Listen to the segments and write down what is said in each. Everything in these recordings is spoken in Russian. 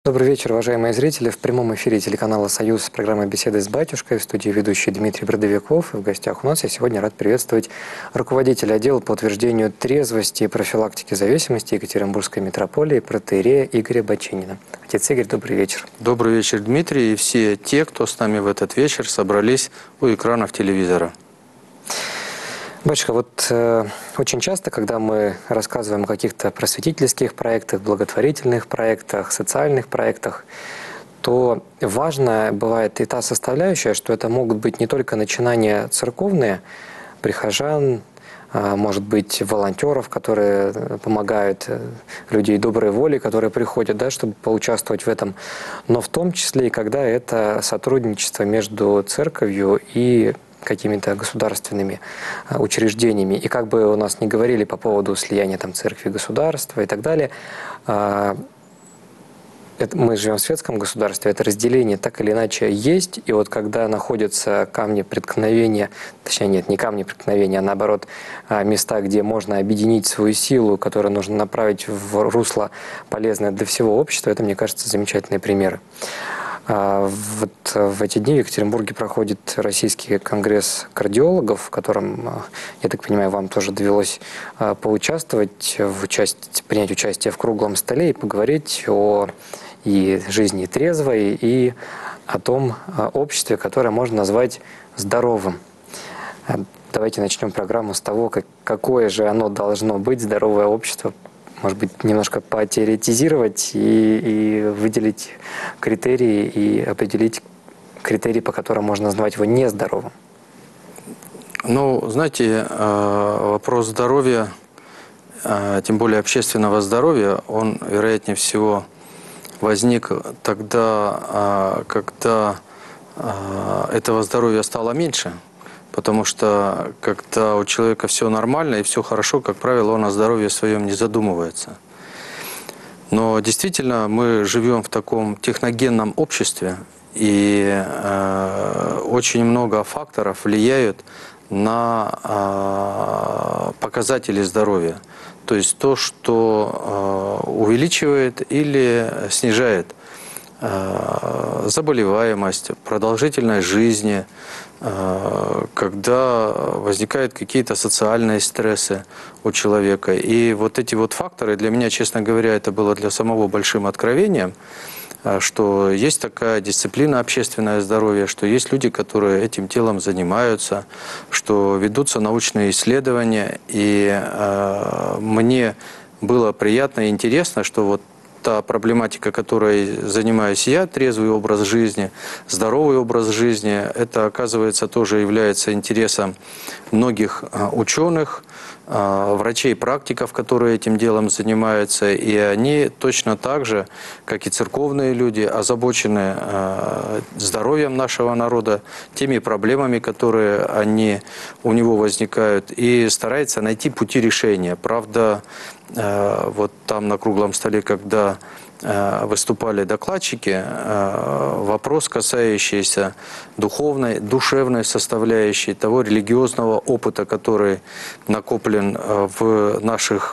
Добрый вечер, уважаемые зрители. В прямом эфире телеканала «Союз» программа «Беседы с батюшкой». В студии ведущий Дмитрий Бродовиков. И в гостях у нас я сегодня рад приветствовать руководителя отдела по утверждению трезвости и профилактики зависимости Екатеринбургской митрополии протоиерея Игоря Бочинина. Отец Игорь, добрый вечер. Добрый вечер, Дмитрий, и все те, кто с нами в этот вечер собрались у экранов телевизора. Батюшка, вот очень часто, когда мы рассказываем о каких-то просветительских проектах, благотворительных проектах, социальных проектах, то важно бывает и та составляющая, что это могут быть не только начинания церковные, прихожан, может быть, волонтеров, которые помогают, людей доброй воли, которые приходят, да, чтобы поучаствовать в этом, но в том числе и когда это сотрудничество между церковью и какими-то государственными учреждениями. И как бы у нас ни говорили по поводу слияния там, церкви, государства и так далее, мы живем в светском государстве, это разделение так или иначе есть. И вот когда находятся камни преткновения, точнее нет, не камни преткновения, а наоборот места, где можно объединить свою силу, которую нужно направить в русло полезное для всего общества, это, мне кажется, замечательные примеры. Вот в эти дни в Екатеринбурге проходит Российский конгресс кардиологов, в котором, я так понимаю, вам тоже довелось поучаствовать, принять участие в круглом столе и поговорить о и жизни трезвой, и о том обществе, которое можно назвать здоровым. Давайте начнем программу с того, какое же оно должно быть, здоровое общество. Может быть, немножко потеоретизировать и выделить критерии и определить критерии, по которым можно назвать его нездоровым. Ну, знаете, вопрос здоровья, тем более общественного здоровья, он, вероятнее всего, возник тогда, когда этого здоровья стало меньше. Потому что, когда у человека все нормально и все хорошо, как правило, он о здоровье своем не задумывается. Но действительно, мы живем в таком техногенном обществе, и очень много факторов влияют на показатели здоровья. То есть то, что увеличивает или снижает заболеваемость, продолжительность жизни, когда возникают какие-то социальные стрессы у человека. И вот эти вот факторы, для меня, честно говоря, это было для самого большим откровением, что есть такая дисциплина общественное здоровье, что есть люди, которые этим делом занимаются, что ведутся научные исследования. И мне было приятно и интересно, что вот та проблематика, которой занимаюсь я, трезвый образ жизни, здоровый образ жизни, это, оказывается, тоже является интересом многих ученых, врачей-практиков, которые этим делом занимаются, и они точно так же, как и церковные люди, озабочены здоровьем нашего народа, теми проблемами, которые у него возникают, и стараются найти пути решения. Правда, вот там на круглом столе, когда выступали докладчики, вопрос, касающийся духовной, душевной составляющей, того религиозного опыта, который накоплен в наших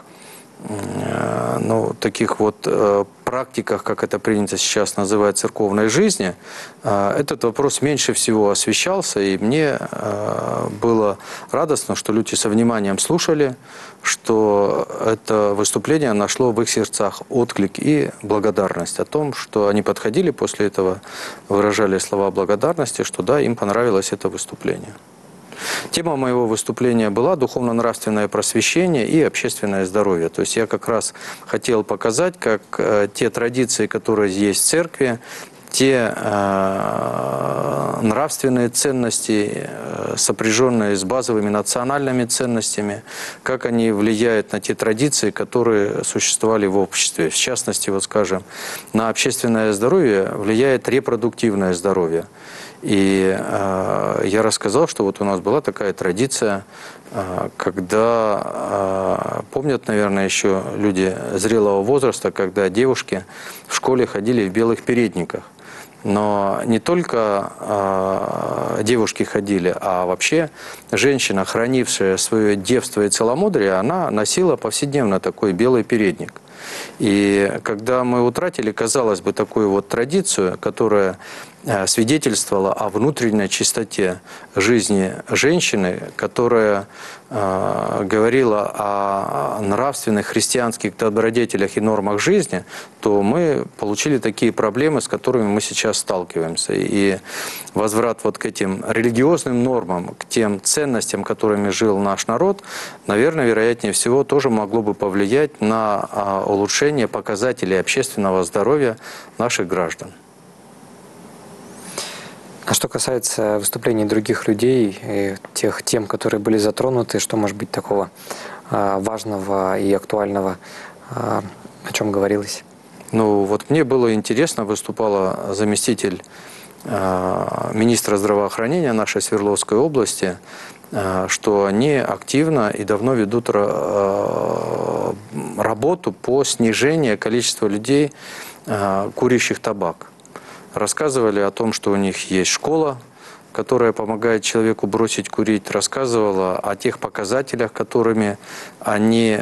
таких вот практиках, как это принято сейчас называть, церковной жизни, этот вопрос меньше всего освещался, и мне было радостно, что люди со вниманием слушали, что это выступление нашло в их сердцах отклик и благодарность о том, что они подходили после этого, выражали слова благодарности, что да, им понравилось это выступление. Тема моего выступления была духовно-нравственное просвещение и общественное здоровье. То есть я как раз хотел показать, как те традиции, которые есть в церкви, те нравственные ценности, сопряженные с базовыми национальными ценностями, как они влияют на те традиции, которые существовали в обществе. В частности, вот скажем, на общественное здоровье влияет репродуктивное здоровье. И я рассказал, что вот у нас была такая традиция, когда, помнят, наверное, еще люди зрелого возраста, когда девушки в школе ходили в белых передниках. Но не только девушки ходили, а вообще женщина, хранившая свое девство и целомудрие, она носила повседневно такой белый передник. И когда мы утратили, казалось бы, такую вот традицию, которая свидетельствовала о внутренней чистоте жизни женщины, которая говорила о нравственных христианских добродетелях и нормах жизни, то мы получили такие проблемы, с которыми мы сейчас сталкиваемся. И возврат вот к этим религиозным нормам, к тем ценностям, которыми жил наш народ, наверное, вероятнее всего, тоже могло бы повлиять на улучшение показателей общественного здоровья наших граждан. А что касается выступлений других людей, и тех тем, которые были затронуты, что может быть такого важного и актуального, о чем говорилось? Ну, вот мне было интересно, выступала заместитель министра здравоохранения нашей Свердловской области, что они активно и давно ведут работу по снижению количества людей, курящих табак. Рассказывали о том, что у них есть школа, которая помогает человеку бросить курить, рассказывала о тех показателях, которыми они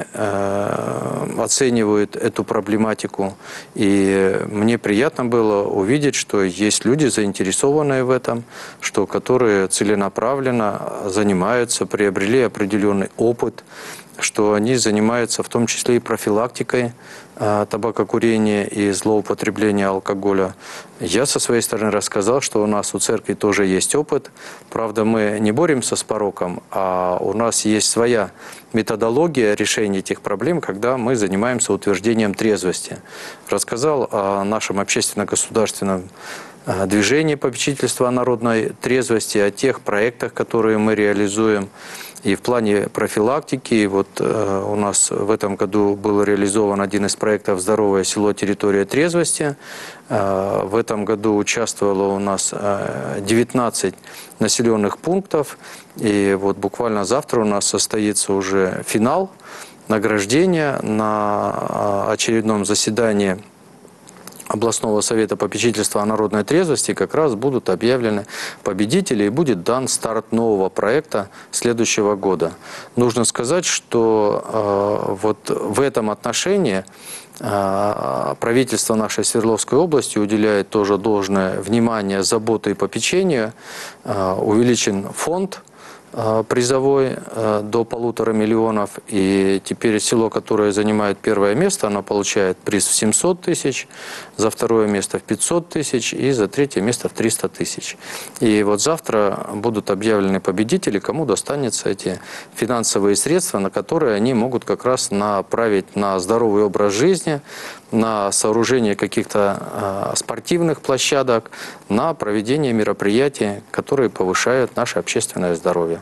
оценивают эту проблематику. И мне приятно было увидеть, что есть люди, заинтересованные в этом, что которые целенаправленно занимаются, приобрели определенный опыт, что они занимаются в том числе и профилактикой табакокурения и злоупотребления алкоголя. Я со своей стороны рассказал, что у нас у церкви тоже есть опыт. Правда, мы не боремся с пороком, а у нас есть своя методология решения этих проблем, когда мы занимаемся утверждением трезвости. Рассказал о нашем общественно-государственном движении попечительства о народной трезвости, о тех проектах, которые мы реализуем. И в плане профилактики, и вот у нас в этом году был реализован один из проектов «Здоровое село. Территория трезвости». В этом году участвовало у нас 19 населенных пунктов. И вот буквально завтра у нас состоится уже финал награждения на очередном заседании областного совета попечительства о народной трезвости как раз будут объявлены победители и будет дан старт нового проекта следующего года. Нужно сказать, что вот в этом отношении правительство нашей Свердловской области уделяет тоже должное внимание, заботу и попечению. Увеличен фонд призовой до 1,5 миллиона. И теперь село, которое занимает первое место, оно получает приз в 700 тысяч, за второе место в 500 тысяч и за третье место в 300 тысяч. И вот завтра будут объявлены победители, кому достанется эти финансовые средства, на которые они могут как раз направить на здоровый образ жизни, на сооружение каких-то спортивных площадок, на проведение мероприятий, которые повышают наше общественное здоровье.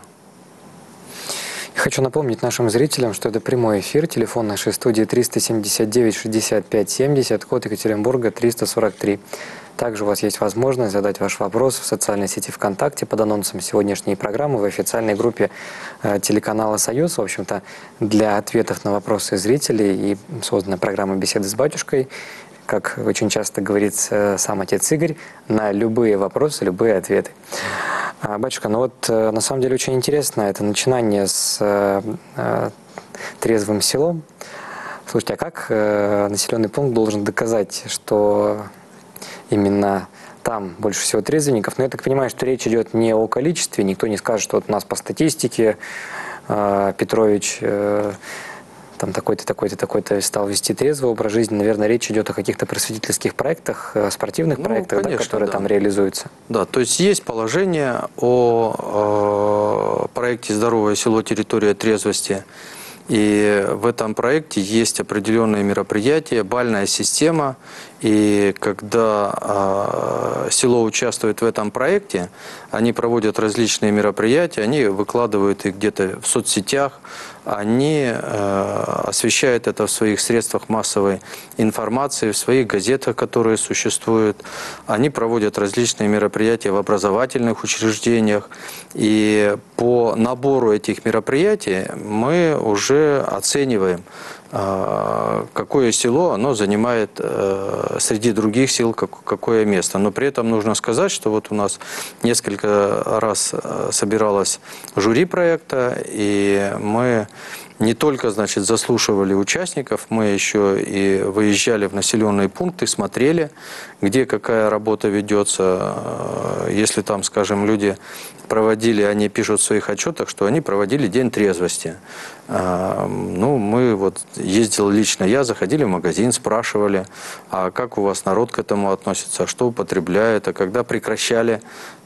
Я хочу напомнить нашим зрителям, что это прямой эфир. Телефон нашей студии 379 65 70, код Екатеринбурга 343. Также у вас есть возможность задать ваш вопрос в социальной сети ВКонтакте под анонсом сегодняшней программы в официальной группе телеканала «Союз». В общем-то, для ответов на вопросы зрителей и создана программа «Беседы с батюшкой». Как очень часто говорит сам отец Игорь, на любые вопросы, любые ответы. Батюшка, ну вот на самом деле очень интересно это начинание с трезвым селом. Слушайте, а как населенный пункт должен доказать, что именно там больше всего трезвенников? Но я так понимаю, что речь идет не о количестве, никто не скажет, что вот у нас по статистике Петрович там такой-то, такой-то, такой-то стал вести трезвый образ жизни. Наверное, речь идет о каких-то просветительских проектах, спортивных проектах, конечно, да, которые там реализуются. Да, то есть положение о проекте «Здоровое село. Территория трезвости». И в этом проекте есть определенные мероприятия, бальная система. И когда село участвует в этом проекте, они проводят различные мероприятия, они выкладывают их где-то в соцсетях, они освещают это в своих средствах массовой информации, в своих газетах, которые существуют. Они проводят различные мероприятия в образовательных учреждениях. И по набору этих мероприятий мы уже оцениваем, какое село оно занимает среди других сел, какое место. Но при этом нужно сказать, что вот у нас несколько раз собиралось жюри проекта, и мы не только, значит, заслушивали участников, мы еще и выезжали в населенные пункты, смотрели, где какая работа ведется. Если там, скажем, люди проводили, они пишут в своих отчетах, что они проводили день трезвости. Ну, мы вот ездил лично я, заходили в магазин, спрашивали, а как у вас народ к этому относится, что употребляет, а когда прекращали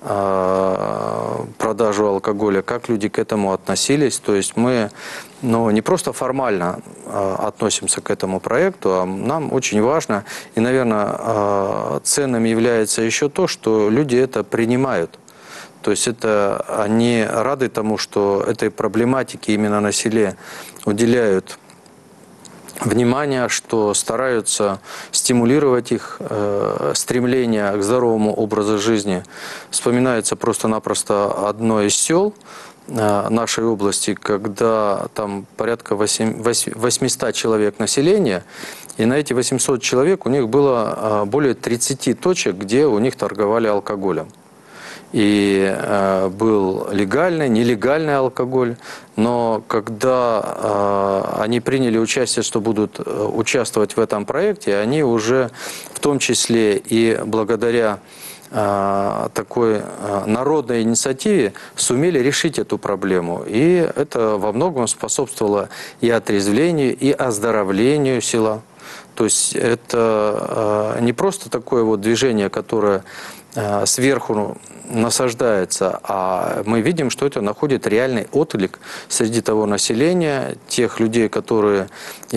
продажу алкоголя, как люди к этому относились. То есть мы, ну, не просто формально относимся к этому проекту, а нам очень важно, и, наверное, ценным является еще то, что люди это принимают. То есть это они рады тому, что этой проблематике именно на селе уделяют внимание, что стараются стимулировать их стремление к здоровому образу жизни. Вспоминается просто-напросто одно из сел нашей области, когда там порядка 800 человек населения, и на эти 800 человек у них было более 30 точек, где у них торговали алкоголем. И был легальный, нелегальный алкоголь. Но когда они приняли участие, что будут участвовать в этом проекте, они уже в том числе и благодаря такой народной инициативе сумели решить эту проблему. И это во многом способствовало и отрезвлению, и оздоровлению села. То есть это не просто такое вот движение, которое сверху насаждается, а мы видим, что это находит реальный отклик среди того населения, тех людей, которые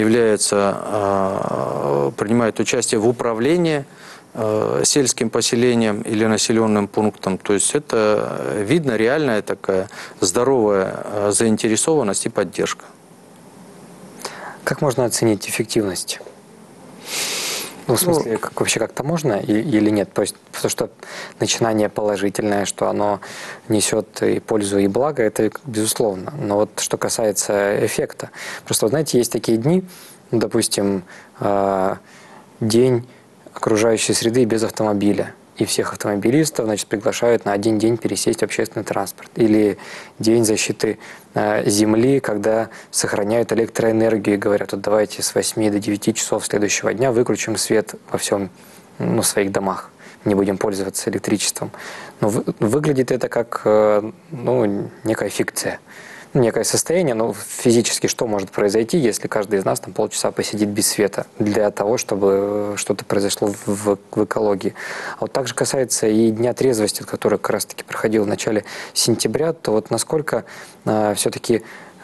принимают участие в управлении сельским поселением или населенным пунктом. То есть это видно реальная такая здоровая заинтересованность и поддержка. Как можно оценить эффективность? Ну, в смысле, вообще как-то можно или нет? То есть, потому что начинание положительное, что оно несет и пользу, и благо, это безусловно. Но вот что касается эффекта. Просто, знаете, есть такие дни, допустим, день окружающей среды без автомобиля. И всех автомобилистов, значит, приглашают на один день пересесть в общественный транспорт. Или день защиты Земли, когда сохраняют электроэнергию и говорят, вот давайте с 8 до 9 часов следующего дня выключим свет во всем, в своих домах, не будем пользоваться электричеством. Но выглядит это как некая фикция. Некое состояние, но физически что может произойти, если каждый из нас там полчаса посидит без света для того, чтобы что-то произошло в экологии. А вот также касается и Дня трезвости, который как раз-таки проходил в начале сентября, то вот насколько все-таки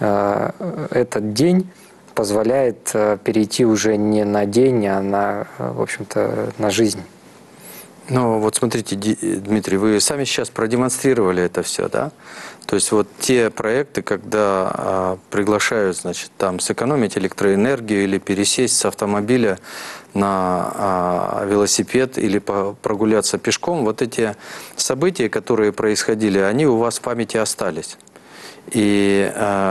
этот день позволяет перейти уже не на день, а на, в общем-то, на жизнь. Ну, вот смотрите, Дмитрий, вы сами сейчас продемонстрировали это все, да? То есть вот те проекты, когда приглашают, значит, там сэкономить электроэнергию или пересесть с автомобиля на велосипед или прогуляться пешком, вот эти события, которые происходили, они у вас в памяти остались. И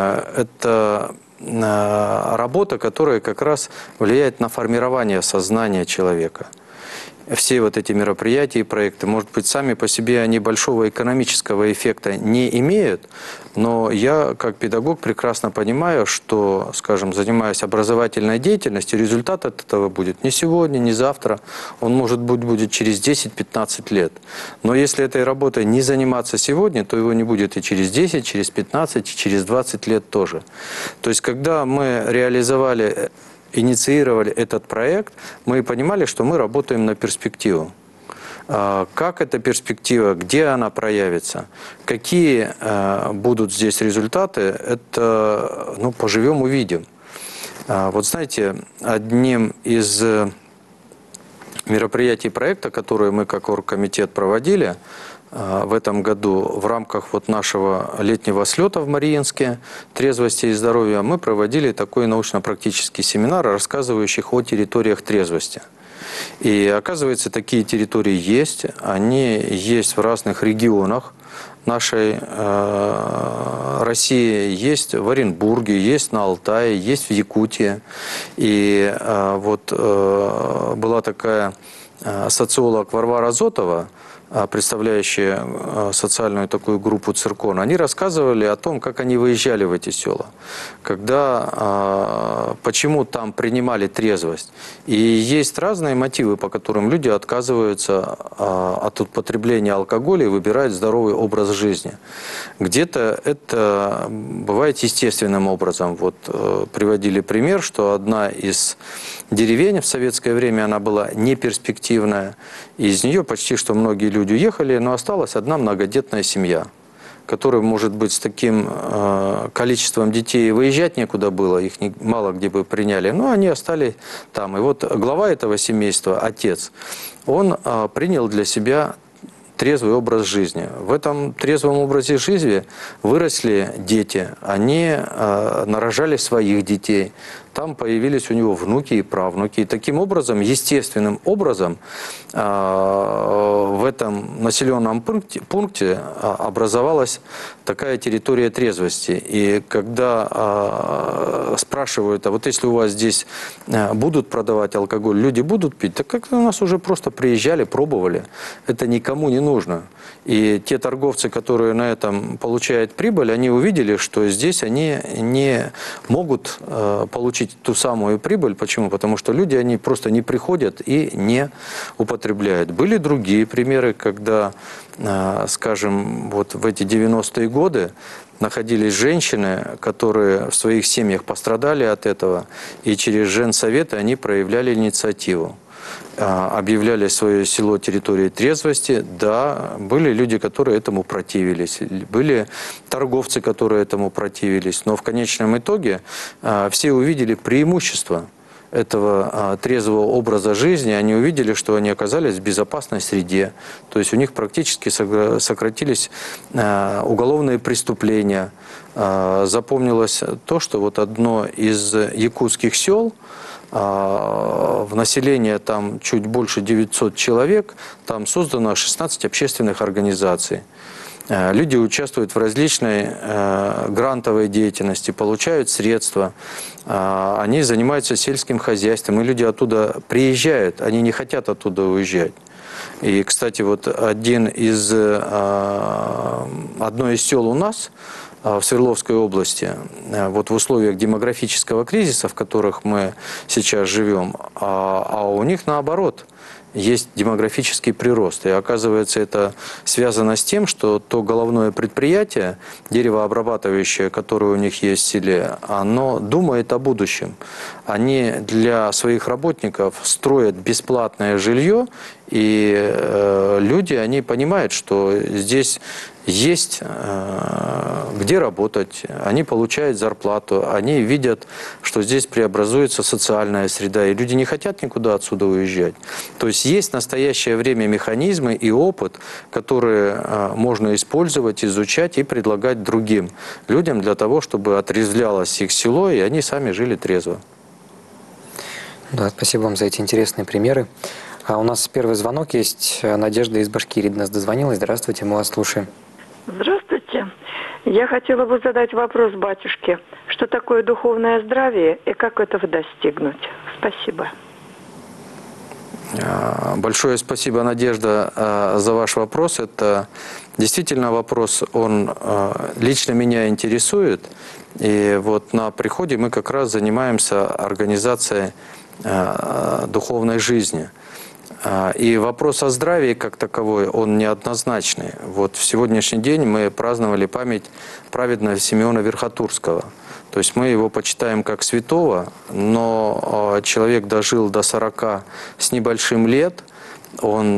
это работа, которая как раз влияет на формирование сознания человека. Все вот эти мероприятия и проекты, может быть, сами по себе они большого экономического эффекта не имеют, но я, как педагог, прекрасно понимаю, что, скажем, занимаясь образовательной деятельностью, результат от этого будет не сегодня, не завтра, он, может быть, будет через 10-15 лет. Но если этой работой не заниматься сегодня, то его не будет и через 10, через 15, и через 20 лет тоже. То есть, когда мы инициировали этот проект, мы понимали, что мы работаем на перспективу. Как эта перспектива, где она проявится, какие будут здесь результаты, это поживем, увидим. Вот знаете, одним из мероприятий проекта, которые мы как оргкомитет проводили в этом году в рамках вот нашего летнего слета в Мариинске «Трезвости и здоровья», мы проводили такой научно-практический семинар, рассказывающий о территориях трезвости. И оказывается, такие территории есть, они есть в разных регионах нашей России, есть в Оренбурге, есть на Алтае, есть в Якутии. И вот была такая социолог Варвара Зотова, представляющие социальную такую группу церковь, они рассказывали о том, как они выезжали в эти села, почему там принимали трезвость. И есть разные мотивы, по которым люди отказываются от употребления алкоголя и выбирают здоровый образ жизни. Где-то это бывает естественным образом. Вот приводили пример, что одна из деревень в советское время, она была неперспективная. Из нее почти что многие люди уехали, но осталась одна многодетная семья, которая, может быть, с таким количеством детей выезжать некуда было, их мало где бы приняли, но они остались там. И вот глава этого семейства, отец, он принял для себя трезвый образ жизни. В этом трезвом образе жизни выросли дети, они нарожали своих детей. Там появились у него внуки и правнуки. И таким образом, естественным образом, в этом населенном пункте образовалась такая территория трезвости. И когда спрашивают, а вот если у вас здесь будут продавать алкоголь, люди будут пить, так как у нас уже просто приезжали, пробовали. Это никому не нужно. И те торговцы, которые на этом получают прибыль, они увидели, что здесь они не могут получить ту самую прибыль. Почему? Потому что люди, они просто не приходят и не употребляют. Были другие примеры, когда, скажем, вот в эти 90-е годы находились женщины, которые в своих семьях пострадали от этого, и через женсоветы они проявляли инициативу. Объявляли свое село территорией трезвости. Да, были люди, которые этому противились. Были торговцы, которые этому противились. Но в конечном итоге все увидели преимущество этого трезвого образа жизни. Они увидели, что они оказались в безопасной среде. То есть у них практически сократились уголовные преступления. Запомнилось то, что вот одно из якутских сел, в населении там чуть больше 900 человек, там создано 16 общественных организаций. Люди участвуют в различной грантовой деятельности, получают средства, они занимаются сельским хозяйством, и люди оттуда приезжают, они не хотят оттуда уезжать. И, кстати, вот одно из сел у нас в Свердловской области, вот в условиях демографического кризиса, в которых мы сейчас живем, а у них наоборот есть демографический прирост. И оказывается, это связано с тем, что то головное предприятие, деревообрабатывающее, которое у них есть в селе, оно думает о будущем. Они для своих работников строят бесплатное жилье, и люди, они понимают, что здесь есть где работать, они получают зарплату, они видят, что здесь преобразуется социальная среда, и люди не хотят никуда отсюда уезжать. То есть есть в настоящее время механизмы и опыт, которые можно использовать, изучать и предлагать другим людям для того, чтобы отрезвлялось их село, и они сами жили трезво. Да, спасибо вам за эти интересные примеры. А у нас первый звонок есть. Надежда из Башкирии до нас дозвонилась. Здравствуйте, мы вас слушаем. Здравствуйте. Я хотела бы задать вопрос батюшке. Что такое духовное здравие и как этого достигнуть? Спасибо. Большое спасибо, Надежда, за ваш вопрос. Это действительно вопрос, он лично меня интересует. И вот на приходе мы как раз занимаемся организацией духовной жизни. И вопрос о здравии как таковой, он неоднозначный. Вот в сегодняшний день мы праздновали память праведного Симеона Верхотурского. То есть мы его почитаем как святого, но человек дожил до 40 с небольшим лет, он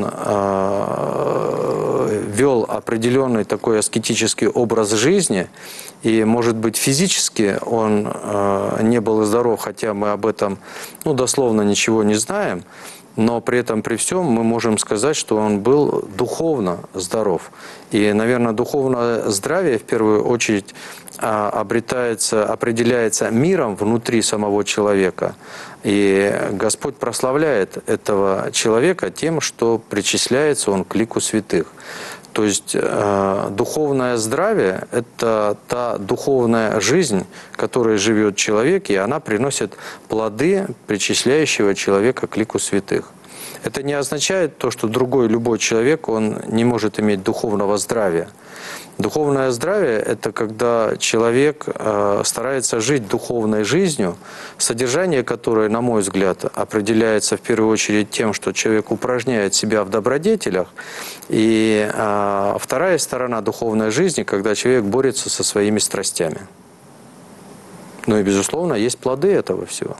вел определенный такой аскетический образ жизни, и, может быть, физически он не был здоров, хотя мы об этом дословно ничего не знаем, но при этом, при всем, мы можем сказать, что он был духовно здоров. И, наверное, духовное здравие, в первую очередь, определяется миром внутри самого человека. И Господь прославляет этого человека тем, что причисляется он к лику святых. То есть духовное здравие – это та духовная жизнь, которой живет человек, и она приносит плоды причисляющего человека к лику святых. Это не означает то, что другой, любой человек, он не может иметь духовного здравия. Духовное здравие – это когда человек старается жить духовной жизнью, содержание которой, на мой взгляд, определяется в первую очередь тем, что человек упражняет себя в добродетелях. И вторая сторона духовной жизни, когда человек борется со своими страстями. Ну и, безусловно, есть плоды этого всего.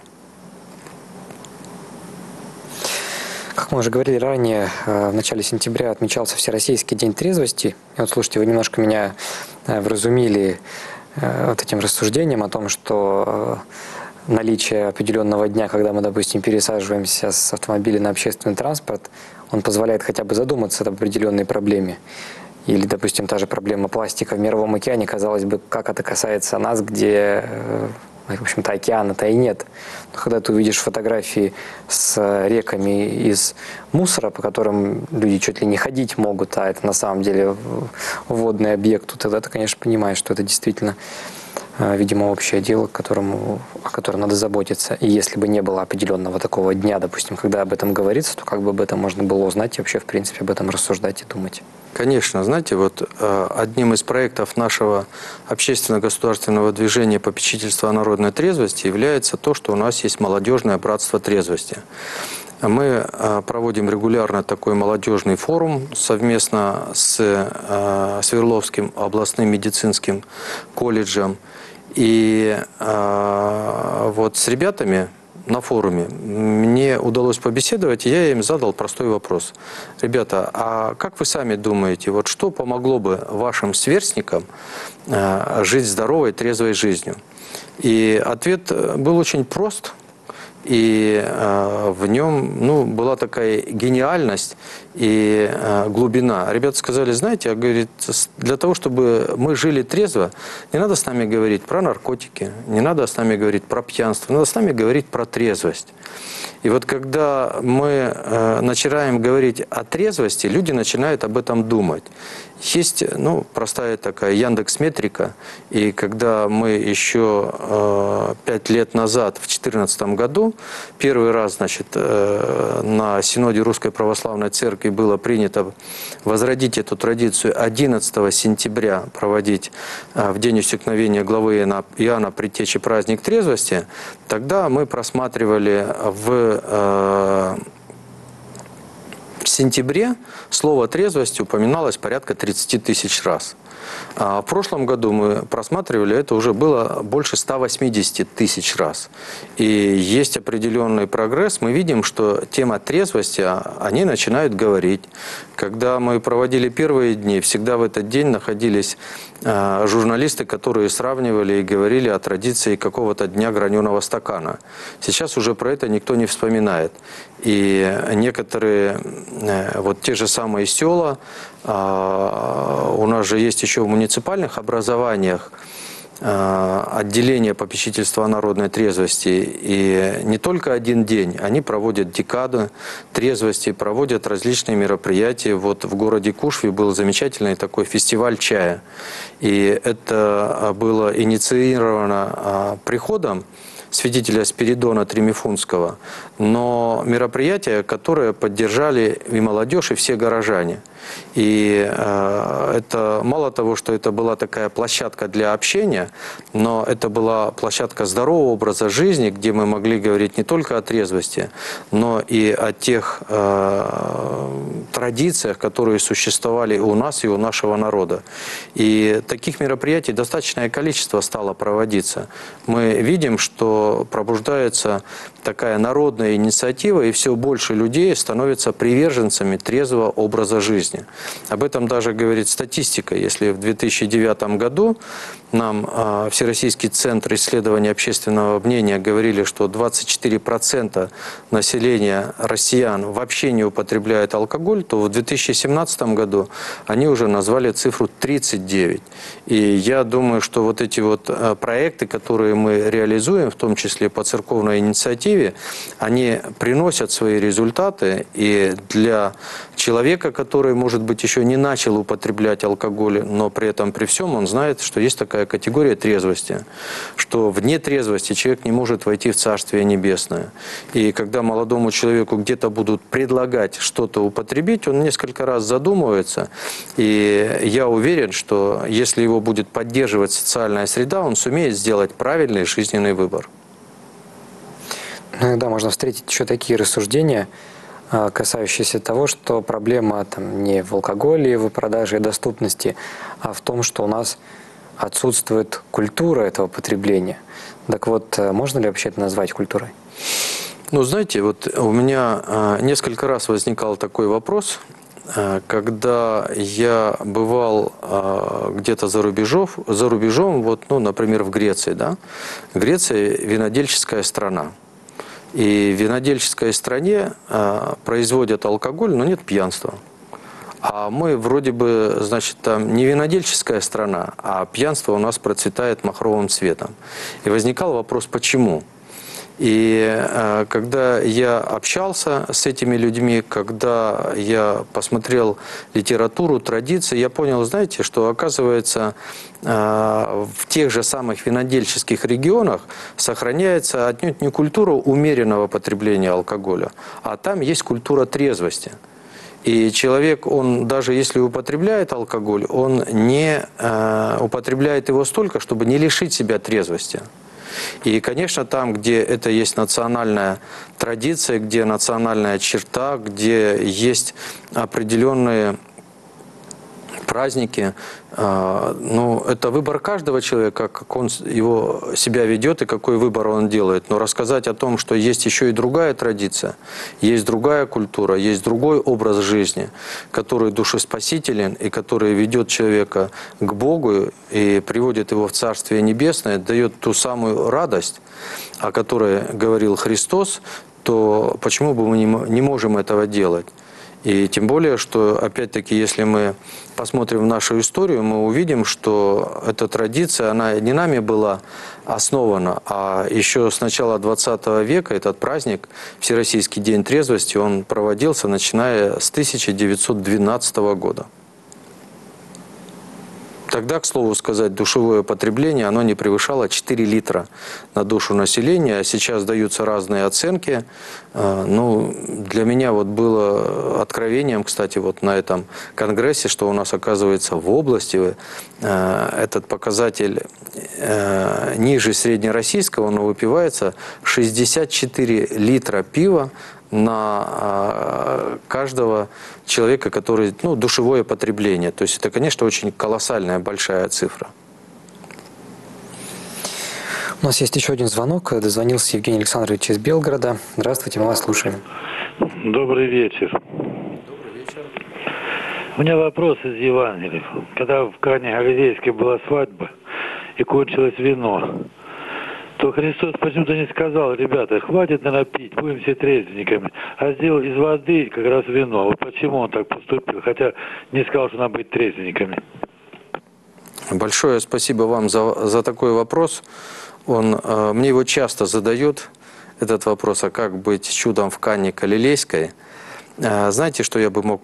Как мы уже говорили ранее, в начале сентября отмечался Всероссийский день трезвости. И вот, слушайте, вы немножко меня вразумили вот этим рассуждением о том, что наличие определенного дня, когда мы, допустим, пересаживаемся с автомобиля на общественный транспорт, он позволяет хотя бы задуматься об определенной проблеме. Или, допустим, та же проблема пластика в Мировом океане, казалось бы, как это касается нас, где, в общем-то, океана-то и нет. Но когда ты увидишь фотографии с реками из мусора, по которым люди чуть ли не ходить могут, а это на самом деле водный объект, то тогда ты, конечно, понимаешь, что это действительно, видимо, общее дело, о котором надо заботиться. И если бы не было определенного такого дня, допустим, когда об этом говорится, то как бы об этом можно было узнать и вообще, в принципе, об этом рассуждать и думать. Конечно, знаете, вот одним из проектов нашего общественно-государственного движения попечительства о народной трезвости является то, что у нас есть молодежное братство трезвости. Мы проводим регулярно такой молодежный форум совместно с Свердловским областным медицинским колледжем. И вот с ребятами на форуме мне удалось побеседовать, и я им задал простой вопрос. Ребята, а как вы сами думаете, вот что помогло бы вашим сверстникам жить здоровой, трезвой жизнью? И ответ был очень прост. И в нем была такая гениальность и глубина. Ребята сказали, знаете, говорит, для того, чтобы мы жили трезво, не надо с нами говорить про наркотики, не надо с нами говорить про пьянство, надо с нами говорить про трезвость. И вот когда мы начинаем говорить о трезвости, люди начинают об этом думать. Есть простая такая Яндекс.Метрика, и когда мы еще 5 лет назад, в 2014 году, первый раз, значит, на Синоде Русской Православной Церкви было принято возродить эту традицию 11 сентября проводить в день усекновения главы Иоанна Предтечи праздник трезвости, тогда мы просматривали в сентябре слово «трезвость» упоминалось порядка 30 тысяч раз. А в прошлом году мы просматривали, это уже было больше 180 тысяч раз. И есть определенный прогресс. Мы видим, что тема трезвости, они начинают говорить. Когда мы проводили первые дни, всегда в этот день находились журналисты, которые сравнивали и говорили о традиции какого-то дня граненого стакана. Сейчас уже про это никто не вспоминает. И некоторые, вот те же самые села, у нас же есть еще в муниципальных образованиях отделение попечительства о народной трезвости. И не только один день, они проводят декаду трезвости, проводят различные мероприятия. Вот в городе Кушве был замечательный такой фестиваль чая. И это было инициировано приходом святителя Спиридона Тремифунского, но мероприятие, которое поддержали и молодежь, и все горожане. И это мало того, что это была такая площадка для общения, но это была площадка здорового образа жизни, где мы могли говорить не только о трезвости, но и о тех традициях, которые существовали у нас и у нашего народа. И таких мероприятий достаточное количество стало проводиться. Мы видим, что пробуждается такая народная инициатива, и все больше людей становятся приверженцами трезвого образа жизни. Об этом даже говорит статистика. Если в 2009 году нам Всероссийский центр исследования общественного мнения говорили, что 24% населения россиян вообще не употребляет алкоголь, то в 2017 году они уже назвали цифру 39. И я думаю, что вот эти вот проекты, которые мы реализуем, в том числе по церковной инициативе, перспективе, они приносят свои результаты. И для человека, который, может быть, еще не начал употреблять алкоголь, но при этом, при всем, он знает, что есть такая категория трезвости, что вне трезвости человек не может войти в Царствие Небесное. И когда молодому человеку где-то будут предлагать что-то употребить, он несколько раз задумывается. И я уверен, что если его будет поддерживать социальная среда, он сумеет сделать правильный жизненный выбор. Иногда можно встретить еще такие рассуждения, касающиеся того, что проблема там не в алкоголе, в продаже и доступности, а в том, что у нас отсутствует культура этого потребления. Так вот, можно ли вообще это назвать культурой? Ну, знаете, вот у меня несколько раз возникал такой вопрос, когда я бывал где-то за рубежом, вот, ну, например, в Греции. Да? Греция – винодельческая страна. И в винодельческой стране производят алкоголь, но нет пьянства. А мы вроде бы, значит, там не винодельческая страна, а пьянство у нас процветает махровым цветом. И возникал вопрос, почему? И когда я общался с этими людьми, когда я посмотрел литературу, традиции, я понял, знаете, что, оказывается, в тех же самых винодельческих регионах сохраняется отнюдь не культура умеренного потребления алкоголя, а там есть культура трезвости. И человек, он даже если употребляет алкоголь, он не употребляет его столько, чтобы не лишить себя трезвости. И, конечно, там, где это есть национальная традиция, где национальная черта, где есть определенные праздники, ну, это выбор каждого человека, как он себя ведет и какой выбор он делает. Но рассказать о том, что есть еще и другая традиция, есть другая культура, есть другой образ жизни, который душеспасителен и который ведет человека к Богу и приводит его в Царствие Небесное, дает ту самую радость, о которой говорил Христос, то почему бы мы не можем этого делать? И тем более, что, опять-таки, если мы посмотрим в нашу историю, мы увидим, что эта традиция, она не нами была основана, а еще с начала 20 века этот праздник, Всероссийский день трезвости, он проводился, начиная с 1912 года. Тогда, к слову сказать, душевое потребление, оно не превышало 4 литра на душу населения. Сейчас даются разные оценки. Ну, для меня вот было откровением, кстати, вот на этом конгрессе, что у нас, оказывается, в области этот показатель ниже среднероссийского, но выпивается 64 литра пива на каждого человека, который, ну, душевое потребление. То есть это, конечно, очень колоссальная, большая цифра. У нас есть еще один звонок. Дозвонился Евгений Александрович из Белгорода. Здравствуйте, мы вас слушаем. Добрый вечер. Добрый вечер. У меня вопрос из Евангелия. Когда в Кане Галилейской была свадьба и кончилось вино, то Христос почему-то не сказал: ребята, хватит, наверное, пить, будем все трезвенниками, а сделал из воды как раз вино. Вот почему он так поступил, хотя не сказал, что надо быть трезвенниками. Большое спасибо вам за такой вопрос. Мне его часто задают, этот вопрос, а как быть чудом в Кане Галилейской. Знаете, что я бы мог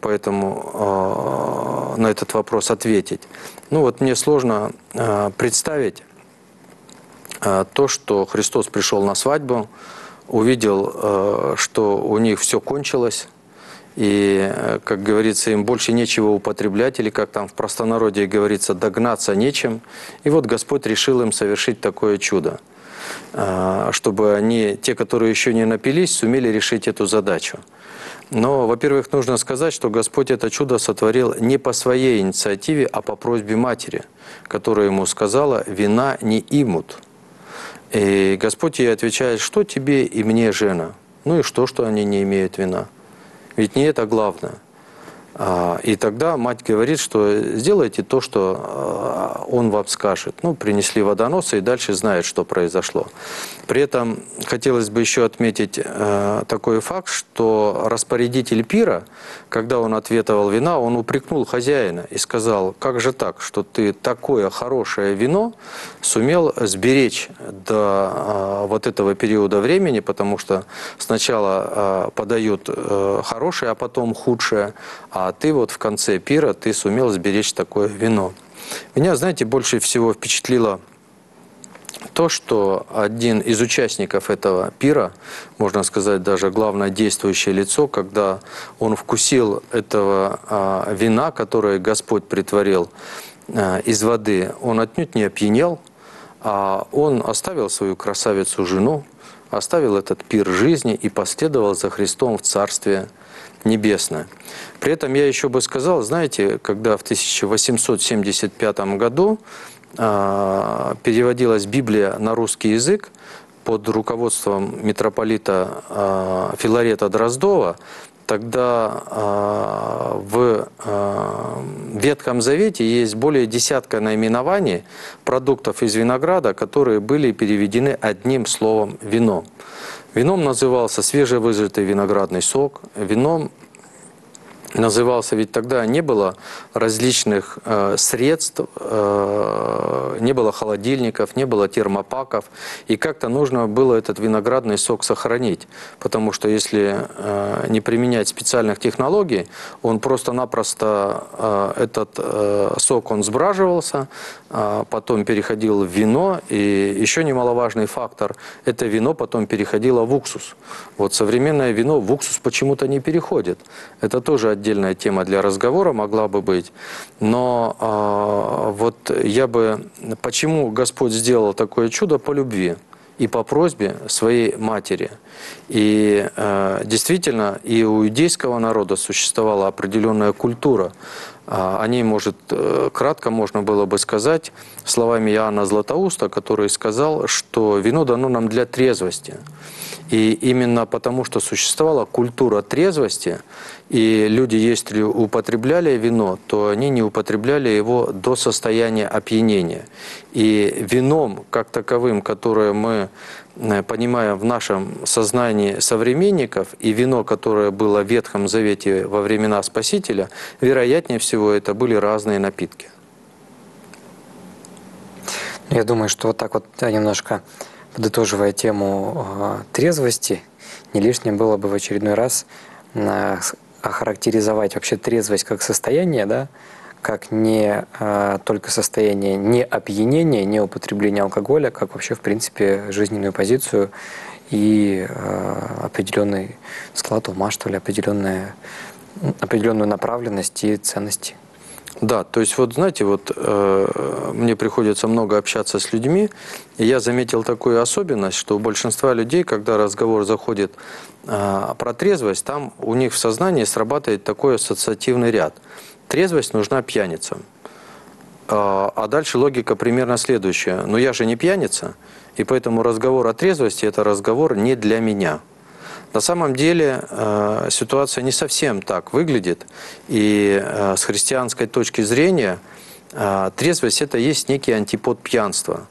на этот вопрос ответить? Ну вот мне сложно представить то, что Христос пришел на свадьбу, увидел, что у них все кончилось, и, как говорится, им больше нечего употреблять, или, как там в простонародье говорится, догнаться нечем. И вот Господь решил им совершить такое чудо, чтобы они, те, которые еще не напились, сумели решить эту задачу. Но, во-первых, нужно сказать, что Господь это чудо сотворил не по своей инициативе, а по просьбе матери, которая ему сказала: «Вина не имут». И Господь ей отвечает: что тебе и мне, жена? Ну и что они не имеют вина? Ведь не это главное. И тогда мать говорит, что сделайте то, что он вам скажет. Ну, принесли водоносы и дальше знает, что произошло. При этом хотелось бы еще отметить такой факт, что распорядитель пира, когда он ответовал вина, он упрекнул хозяина и сказал: как же так, что ты такое хорошее вино сумел сберечь до вот этого периода времени, потому что сначала подают хорошее, а потом худшее, а ты вот в конце пира ты сумел сберечь такое вино. Меня, знаете, больше всего впечатлило то, что один из участников этого пира, можно сказать, даже главное действующее лицо, когда он вкусил этого вина, которое Господь притворил из воды, он отнюдь не опьянел, а он оставил свою красавицу жену, оставил этот пир жизни и последовал за Христом в Царствие Небесное. При этом я еще бы сказал, знаете, когда в 1875 году переводилась Библия на русский язык под руководством митрополита Филарета Дроздова, тогда в Ветхом Завете есть более десятка наименований продуктов из винограда, которые были переведены одним словом «вино». Вином назывался свежевыжатый виноградный сок, вином назывался, ведь тогда не было различных средств, не было холодильников, не было термопаков, и как-то нужно было этот виноградный сок сохранить, потому что если не применять специальных технологий, он просто-напросто, этот сок, он сбраживался, потом переходил в вино, и еще немаловажный фактор, это вино потом переходило в уксус. Вот современное вино в уксус почему-то не переходит. Это тоже отдельная тема для разговора могла бы быть. Но вот я бы... Почему Господь сделал такое чудо? По любви и по просьбе своей матери. И действительно, и у иудейского народа существовала определенная культура. О ней, может, кратко можно было бы сказать словами Иоанна Златоуста, который сказал, что вино дано нам для трезвости. И именно потому, что существовала культура трезвости, и люди, если употребляли вино, то они не употребляли его до состояния опьянения. И вином, как таковым, которое мы понимаем в нашем сознании современников, и вино, которое было в Ветхом Завете во времена Спасителя, вероятнее всего, это были разные напитки. Я думаю, что вот так вот немножко подытоживая тему трезвости, не лишним было бы в очередной раз охарактеризовать вообще трезвость как состояние, да, как не только состояние не опьянения, не употребления алкоголя, как вообще, в принципе, жизненную позицию и определенный склад ума, что ли, определенную направленность и ценности. Да, то есть вот знаете, вот мне приходится много общаться с людьми, и я заметил такую особенность, что у большинства людей, когда разговор заходит про трезвость, там у них в сознании срабатывает такой ассоциативный ряд. Трезвость нужна пьяницам. А дальше логика примерно следующая. Но я же не пьяница, и поэтому разговор о трезвости – это разговор не для меня. На самом деле ситуация не совсем так выглядит, и с христианской точки зрения трезвость – это есть некий антипод пьянства.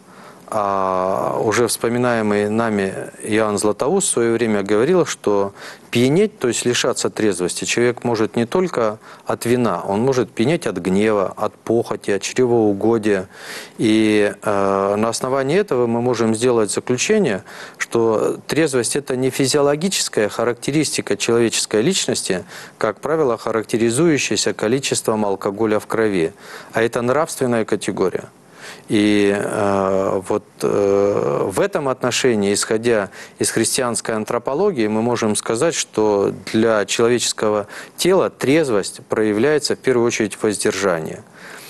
А уже вспоминаемый нами Иоанн Златоуст в свое время говорил, что пьянеть, то есть лишаться трезвости, человек может не только от вина, он может пьянеть от гнева, от похоти, от чревоугодия. И на основании этого мы можем сделать заключение, что трезвость – это не физиологическая характеристика человеческой личности, как правило, характеризующаяся количеством алкоголя в крови, а это нравственная категория. И вот в этом отношении, исходя из христианской антропологии, мы можем сказать, что для человеческого тела трезвость проявляется в первую очередь в воздержании.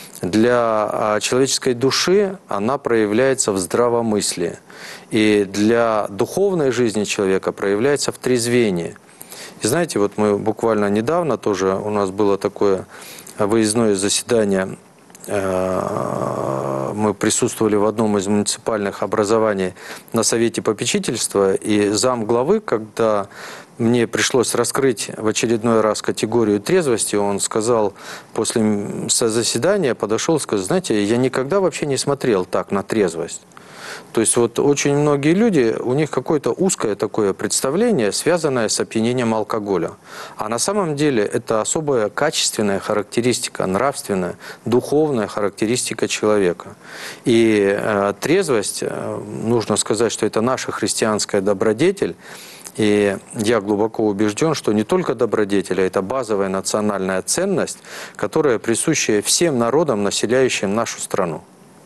Для человеческой души она проявляется в здравомыслии. И для духовной жизни человека проявляется в трезвении. И знаете, вот мы буквально недавно тоже, у нас было такое выездное заседание мы присутствовали в одном из муниципальных образований на совете попечительства, и замглавы, когда мне пришлось раскрыть в очередной раз категорию трезвости, он сказал после заседания, подошел и сказал: знаете, я никогда вообще не смотрел так на трезвость. То есть вот очень многие люди, у них какое-то узкое такое представление, связанное с опьянением алкоголя. А на самом деле это особая качественная характеристика, нравственная, духовная характеристика человека. И трезвость, нужно сказать, что это наша христианская добродетель. И я глубоко убежден, что не только добродетель, а это базовая национальная ценность, которая присуща всем народам, населяющим нашу страну.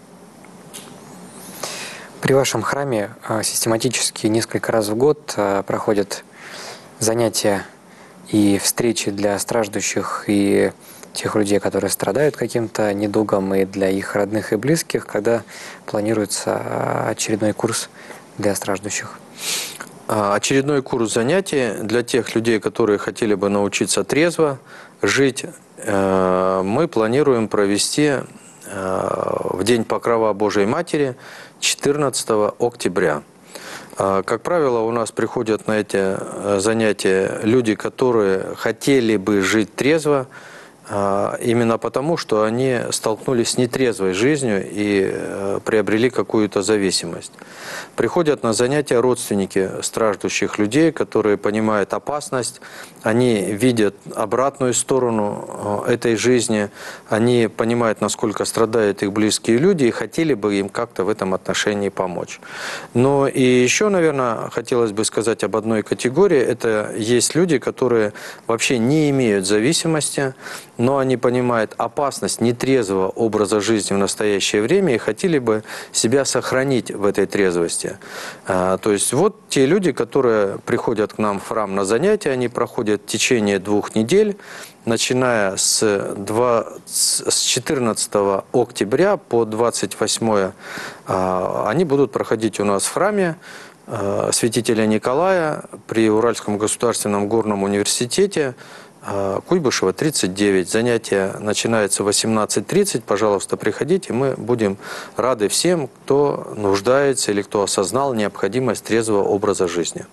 При вашем храме систематически несколько раз в год проходят занятия и встречи для страждущих и тех людей, которые страдают каким-то недугом, и для их родных и близких, когда планируется очередной курс для страждущих. Очередной курс занятий для тех людей, которые хотели бы научиться трезво жить, мы планируем провести в День Покрова Божией Матери 14 октября. Как правило, у нас приходят на эти занятия люди, которые хотели бы жить трезво, именно потому, что они столкнулись с нетрезвой жизнью и приобрели какую-то зависимость. Приходят на занятия родственники страждущих людей, которые понимают опасность, они видят обратную сторону этой жизни, они понимают, насколько страдают их близкие люди, и хотели бы им как-то в этом отношении помочь. Но и еще, наверное, хотелось бы сказать об одной категории. Это есть люди, которые вообще не имеют зависимости, но они понимают опасность нетрезвого образа жизни в настоящее время и хотели бы себя сохранить в этой трезвости. То есть вот те люди, которые приходят к нам в храм на занятия, они проходят в течение 2 недель, начиная с 14 октября по 28, они будут проходить у нас в храме святителя Николая при Уральском государственном горном университете, Куйбышева, 39. Занятия начинаются в 18:30. Пожалуйста, приходите. Мы будем рады всем, кто нуждается или кто осознал необходимость трезвого образа жизни.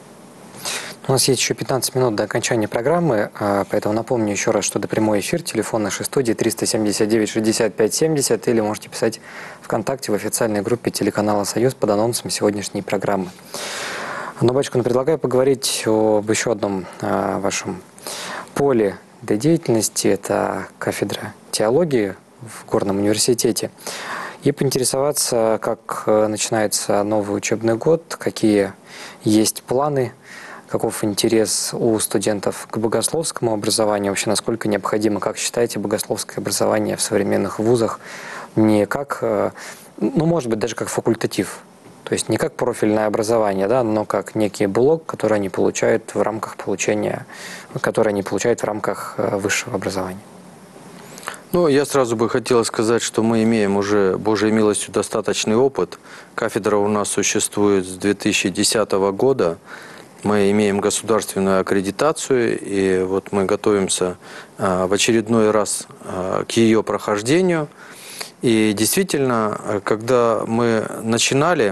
У нас есть еще 15 минут до окончания программы, поэтому напомню еще раз, что это прямой эфир, телефон нашей студии 379 65 70, или можете писать ВКонтакте в официальной группе телеканала «Союз» под анонсом сегодняшней программы. Но, батюшка, предлагаю поговорить об еще одном вашем поле для деятельности, это кафедра теологии в Горном университете, и поинтересоваться, как начинается новый учебный год, какие есть планы, каков интерес у студентов к богословскому образованию, вообще насколько необходимо, как считаете, богословское образование в современных вузах не как, ну, может быть, даже как факультатив, то есть не как профильное образование, да, но как некий блок, который они получают в рамках получения, который они получают в рамках высшего образования. Ну, я сразу бы хотел сказать, что мы имеем уже, Божьей милостью, достаточный опыт. Кафедра у нас существует с 2010 года. Мы имеем государственную аккредитацию, и вот мы готовимся в очередной раз к ее прохождению. И действительно, когда мы начинали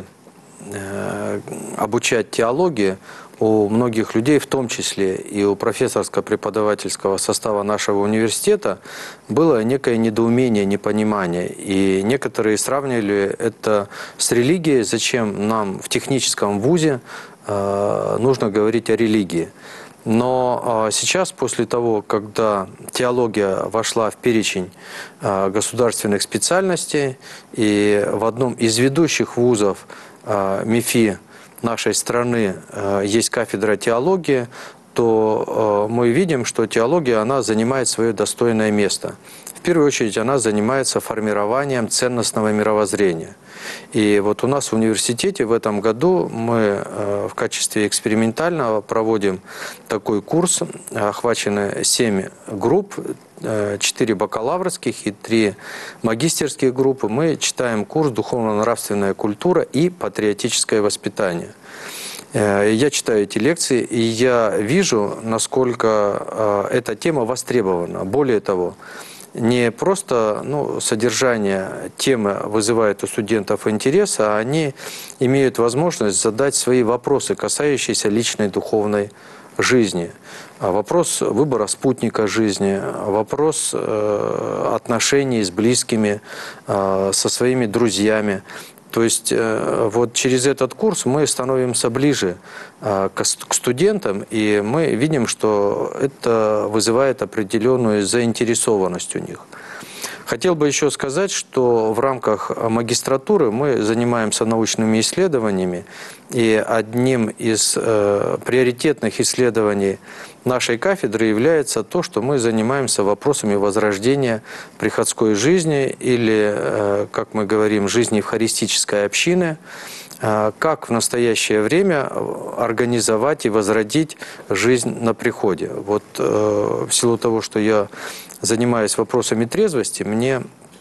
обучать теологии, у многих людей, в том числе и у профессорско-преподавательского состава нашего университета, было некое недоумение, непонимание. И некоторые сравнивали это с религией, зачем нам в техническом вузе нужно говорить о религии. Но сейчас, после того, когда теология вошла в перечень государственных специальностей, и в одном из ведущих вузов МИФИ нашей страны есть кафедра теологии, то мы видим, что теология, она занимает свое достойное место. В первую очередь, она занимается формированием ценностного мировоззрения. И вот у нас в университете в этом году мы в качестве экспериментального проводим такой курс. Охвачены 7 групп, 4 бакалаврских и 3 магистерских группы. Мы читаем курс «Духовно-нравственная культура и патриотическое воспитание». Я читаю эти лекции, и я вижу, насколько эта тема востребована. Более того, не просто содержание темы вызывает у студентов интерес, а они имеют возможность задать свои вопросы, касающиеся личной духовной жизни. Вопрос выбора спутника жизни, вопрос отношений с близкими, со своими друзьями. То есть вот через этот курс мы становимся ближе к студентам, и мы видим, что это вызывает определенную заинтересованность у них. Хотел бы еще сказать, что в рамках магистратуры мы занимаемся научными исследованиями, и одним из приоритетных исследований нашей кафедры является то, что мы занимаемся вопросами возрождения приходской жизни или, как мы говорим, жизни евхаристической общины, как в настоящее время организовать и возродить жизнь на приходе. Вот в силу того, что я занимаюсь вопросами трезвости, мне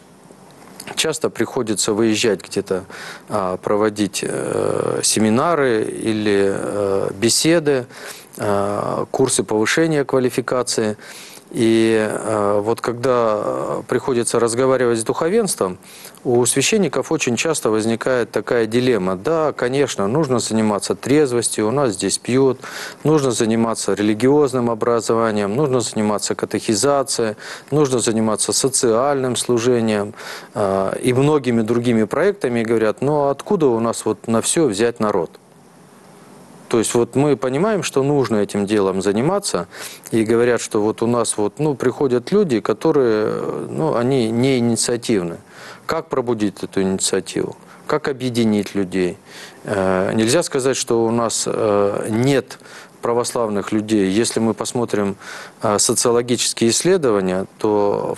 часто приходится выезжать где-то, проводить семинары или беседы, курсы повышения квалификации. И вот когда приходится разговаривать с духовенством, у священников очень часто возникает такая дилемма. Да, конечно, нужно заниматься трезвостью, у нас здесь пьют, нужно заниматься религиозным образованием, нужно заниматься катехизацией, нужно заниматься социальным служением и многими другими проектами. И говорят, ну откуда у нас вот на все взять народ? То есть вот мы понимаем, что нужно этим делом заниматься, и говорят, что вот у нас вот, приходят люди, которые, они не инициативны. Как пробудить эту инициативу? Как объединить людей? Нельзя сказать, что у нас нет православных людей. Если мы посмотрим социологические исследования, то в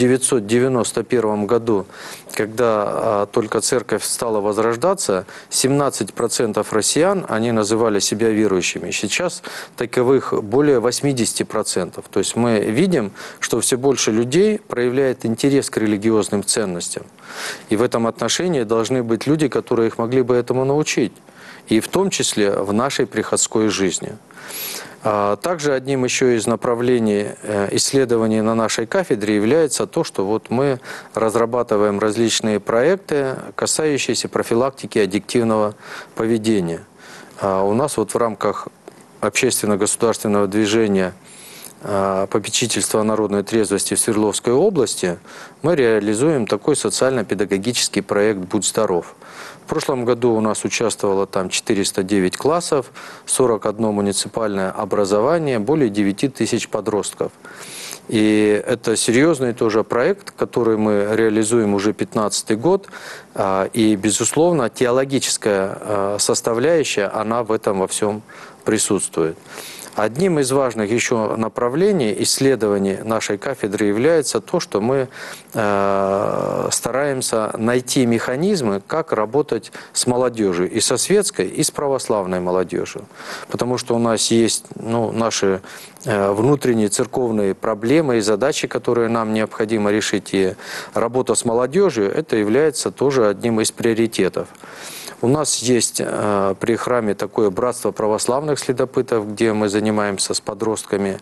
1991 году, когда только церковь стала возрождаться, 17% россиян, они называли себя верующими. Сейчас таковых более 80%. То есть мы видим, что все больше людей проявляет интерес к религиозным ценностям. И в этом отношении должны быть люди, которые их могли бы этому научить. И в том числе в нашей приходской жизни. Также одним еще из направлений исследований на нашей кафедре является то, что вот мы разрабатываем различные проекты, касающиеся профилактики аддиктивного поведения. У нас вот в рамках общественно-государственного движения попечительства о народной трезвости в Свердловской области мы реализуем такой социально-педагогический проект «Будь здоров». В прошлом году у нас участвовало там 409 классов, 41 муниципальное образование, более 9 тысяч подростков. И это серьезный тоже проект, который мы реализуем уже 15-й год. И, безусловно, теологическая составляющая, она в этом во всем присутствует. Одним из важных еще направлений исследований нашей кафедры является то, что мы стараемся найти механизмы, как работать с молодежью, и со светской, и с православной молодежью. Потому что у нас есть наши внутренние церковные проблемы и задачи, которые нам необходимо решить. И работа с молодежью – это является тоже одним из приоритетов. У нас есть при храме такое братство православных следопытов, где мы занимаемся с подростками.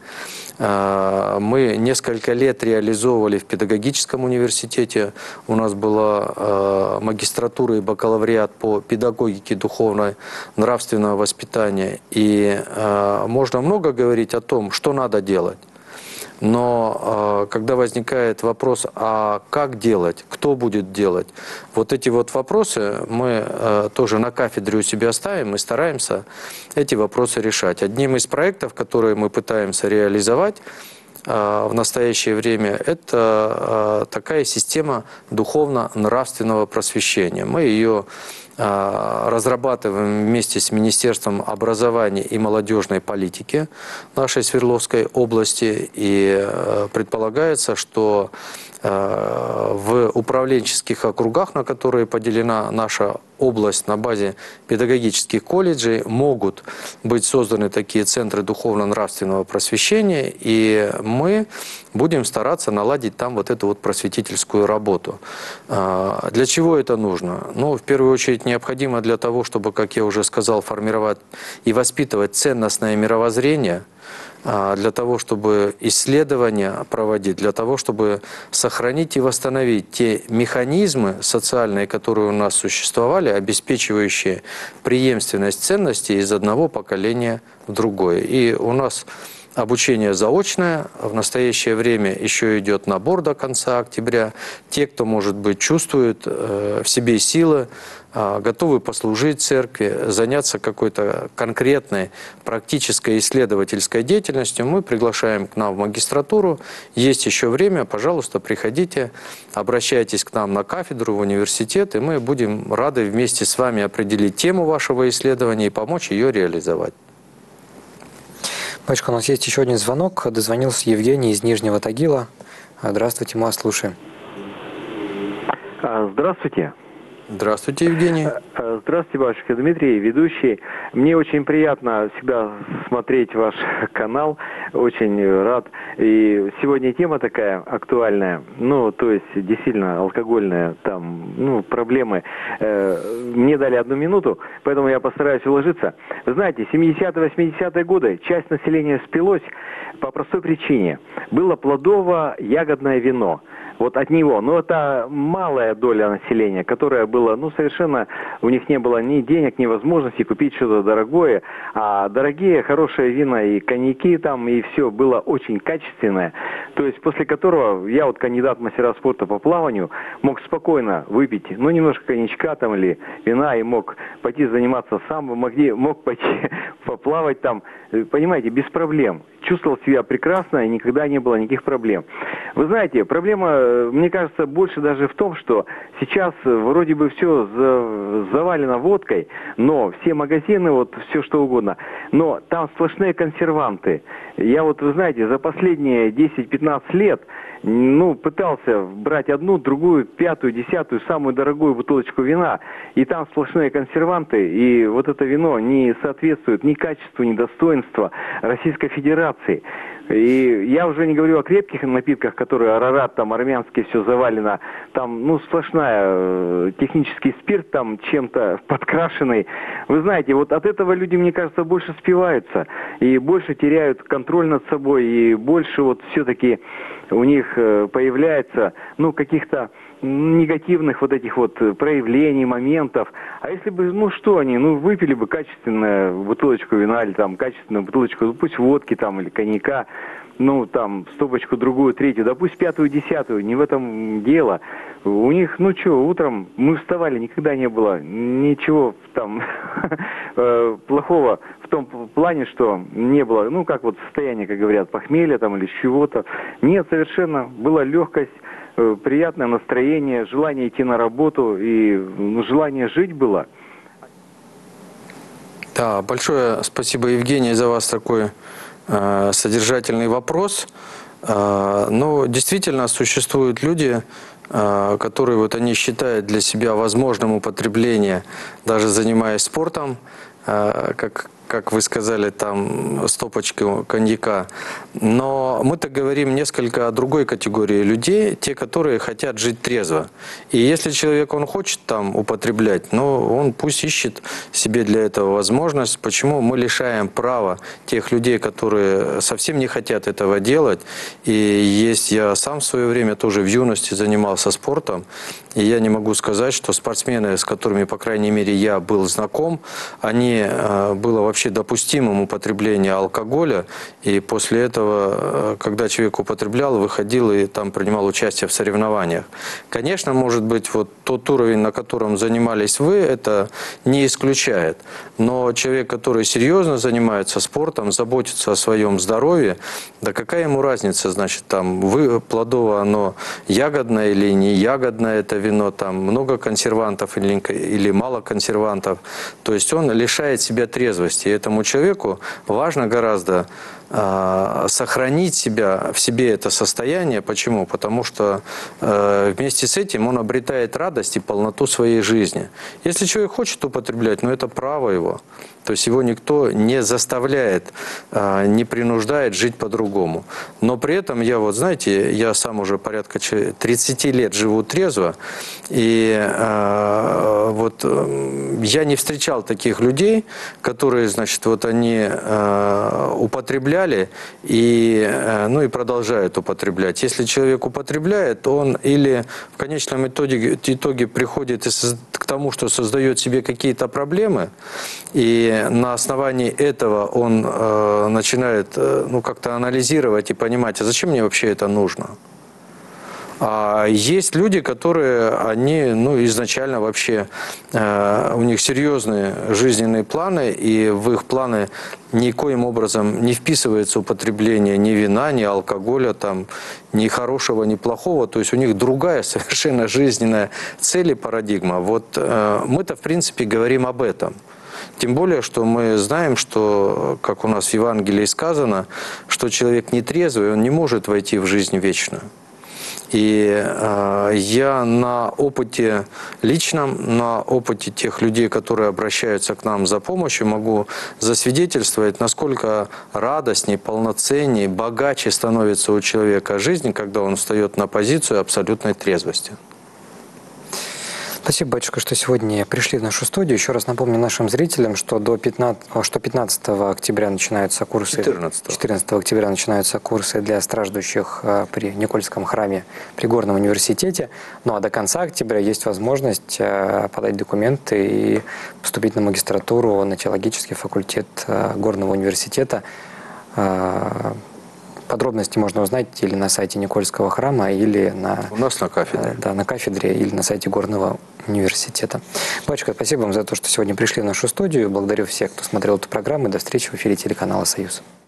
Мы несколько лет реализовывали в педагогическом университете. У нас была магистратура и бакалавриат по педагогике духовно-нравственного воспитания. И можно много говорить о том, что надо делать. Но когда возникает вопрос, а как делать, кто будет делать, вот эти вот вопросы мы тоже на кафедре у себя ставим и стараемся эти вопросы решать. Одним из проектов, которые мы пытаемся реализовать в настоящее время, это такая система духовно-нравственного просвещения. Мы ее разрабатываем вместе с Министерством образования и молодежной политики нашей Свердловской области. И предполагается, что в управленческих округах, на которые поделена наша область на базе педагогических колледжей, могут быть созданы такие центры духовно-нравственного просвещения, и мы будем стараться наладить там вот эту вот просветительскую работу. Для чего это нужно? В первую очередь необходимо для того, чтобы, как я уже сказал, формировать и воспитывать ценностное мировоззрение. для того, чтобы исследования проводить, для того, чтобы сохранить и восстановить те механизмы социальные, которые у нас существовали, обеспечивающие преемственность ценностей из одного поколения в другое. И у нас обучение заочное, в настоящее время еще идет набор до конца октября. Те, кто, может быть, чувствует в себе силы, готовы послужить церкви, заняться какой-то конкретной практической исследовательской деятельностью, мы приглашаем к нам в магистратуру. Есть еще время, пожалуйста, приходите, обращайтесь к нам на кафедру, в университет, и мы будем рады вместе с вами определить тему вашего исследования и помочь ее реализовать. Батюшка, у нас есть еще один звонок. Дозвонился Евгений из Нижнего Тагила. Здравствуйте, мы вас слушаем. Здравствуйте. Здравствуйте, Евгений. Здравствуйте, батюшка Дмитрий, ведущий. Мне очень приятно всегда смотреть ваш канал, очень рад. И сегодня тема такая актуальная, ну, то есть действительно алкогольная, там, ну, проблемы. Мне дали 1 минуту, поэтому я постараюсь уложиться. Вы знаете, 70-80-е годы часть населения спилось по простой причине. Было плодово-ягодное вино. Вот от него. Но это малая доля населения, которая была, ну, совершенно, у них не было ни денег, ни возможности купить что-то дорогое. А дорогие, хорошие вина и коньяки там, и все было очень качественное. То есть после которого я, вот кандидат в мастера спорта по плаванию, мог спокойно выпить, ну, немножко коньячка там или вина, и мог пойти заниматься сам, мог пойти поплавать там, понимаете, без проблем. Чувствовал себя прекрасно, и никогда не было никаких проблем. Вы знаете, проблема, мне кажется, больше даже в том, что сейчас вроде бы все завалено водкой, но все магазины, вот все что угодно, но там сплошные консерванты. Я вот, вы знаете, за последние 10-15 лет, ну, пытался брать одну, другую, 5-ю, 10-ю, самую дорогую бутылочку вина, и там сплошные консерванты, и вот это вино не соответствует ни качеству, ни достоинству Российской Федерации. И я уже не говорю о крепких напитках, которые арарат, там армянский, все завалено, там, ну, сплошная технический спирт, там, чем-то подкрашенный. Вы знаете, вот от этого люди, мне кажется, больше спиваются, и больше теряют контроль над собой, и больше вот все-таки у них появляется, ну, каких-то негативных вот этих вот проявлений, моментов. А если бы, ну что они, ну выпили бы качественную бутылочку вина или там качественную бутылочку, пусть водки там или коньяка, ну там стопочку другую, третью, да пусть 5-ю, 10-ю, не в этом дело. У них, ну что, утром мы вставали, никогда не было ничего там плохого в том плане, что не было, ну как вот состояние, как говорят, похмелья там или чего-то. Нет, совершенно была легкость, приятное настроение, желание идти на работу и желание жить было. Да, большое спасибо, Евгений, за вас такой содержательный вопрос. Но действительно существуют люди, которые вот они считают для себя возможным употребление, даже занимаясь спортом, как вы сказали, там стопочку коньяка. Но мы-то говорим несколько о другой категории людей, те, которые хотят жить трезво. И если человек, он хочет там употреблять, ну, он пусть ищет себе для этого возможность. Почему мы лишаем права тех людей, которые совсем не хотят этого делать? И есть, я сам в свое время тоже в юности занимался спортом, и я не могу сказать, что спортсмены, с которыми, по крайней мере, я был знаком, они было вообще допустимым употребление алкоголя, и после этого, когда человек употреблял, выходил и там принимал участие в соревнованиях. Конечно, может быть, вот тот уровень, на котором занимались вы, это не исключает. Но человек, который серьезно занимается спортом, заботится о своем здоровье, да какая ему разница, значит, там, плодово оно ягодное или не ягодное это вино, там много консервантов или мало консервантов. То есть он лишает себя трезвости. И этому человеку важно гораздо сохранить в себе это состояние. Почему? Потому что вместе с этим он обретает радость и полноту своей жизни. Если человек хочет употреблять, но это право его. То есть его никто не заставляет, не принуждает жить по-другому. Но при этом я вот, знаете, я сам уже порядка 30 лет живу трезво, и вот я не встречал таких людей, которые, значит, вот они употребляют употребляли ну и продолжают употреблять. Если человек употребляет, он или в конечном итоге приходит к тому, что создает себе какие-то проблемы, и на основании этого он начинает ну, как-то анализировать и понимать, а зачем мне вообще это нужно? А есть люди, которые, они, ну, изначально вообще, у них серьезные жизненные планы, и в их планы никоим образом не вписывается употребление ни вина, ни алкоголя, там, ни хорошего, ни плохого. То есть у них другая совершенно жизненная цель и парадигма. Вот мы-то, в принципе, говорим об этом. Тем более, что мы знаем, что, как у нас в Евангелии сказано, что человек нетрезвый, он не может войти в жизнь вечную. И я на опыте личном, на опыте тех людей, которые обращаются к нам за помощью, могу засвидетельствовать, насколько радостнее, полноценнее, богаче становится у человека жизнь, когда он встает на позицию абсолютной трезвости. Спасибо, батюшка, что сегодня пришли в нашу студию. Еще раз напомню нашим зрителям, что 15 октября начинаются курсы, 14 октября начинаются курсы для страждущих при Никольском храме при Горном университете. Ну а до конца октября есть возможность подать документы и поступить на магистратуру на теологический факультет Горного университета. Подробности можно узнать или на сайте Никольского храма, или у нас на кафедре. Да, на кафедре, или на сайте Горного университета. Батюшка, спасибо вам за то, что сегодня пришли в нашу студию. Благодарю всех, кто смотрел эту программу. До встречи в эфире телеканала «Союз».